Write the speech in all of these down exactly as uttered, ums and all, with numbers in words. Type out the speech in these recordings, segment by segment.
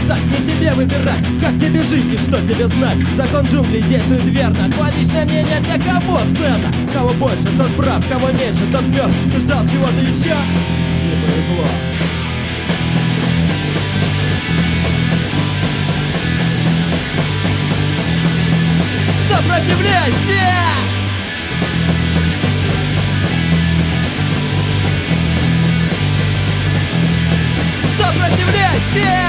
так, не тебе выбирать, как тебе жить и что тебе знать. Закон джунглей действует верно, твое личное мнение для кого ценно? Кого больше, тот прав, кого меньше, тот мертв. Ты ждал чего-то еще? Не повезло. Сопротивляйся! Сопротивляйся!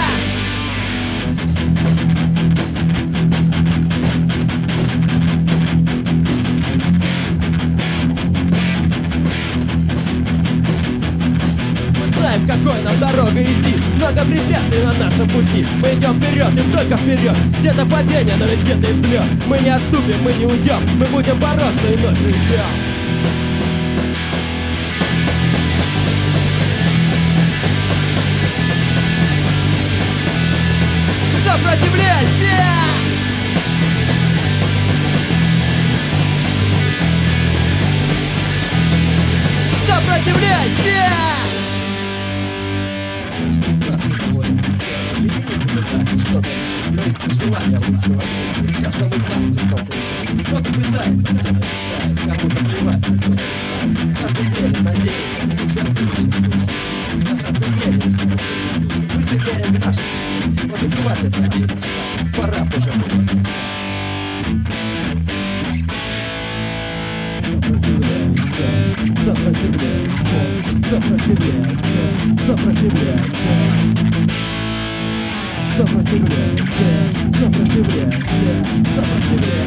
Мы знаем, какой нам дорога идти. Много препятствий на нашем пути. Мы идем вперед и только вперед. Где-то падение, но ведь где-то и взлет. Мы не отступим, мы не уйдем. Мы будем бороться и ночью идем. Сопротивляйся! Сопротивляйся! Что-то решить, желание лучшего мира. Каждому из нас кто-то есть. Кто-то пытается, кто-то мечтает, кому-то плевать, кто-то решает. Каждый верит, надеется, мы все отличны. На самом деле, если мы слышим души, мы же верим в наши силы. Может, хватит надеяться, пора уже было. Сопротивляйся, сопротивляйся, сопротивляйся. Сопротивляйся, сопротивляйся, сопротивляйся.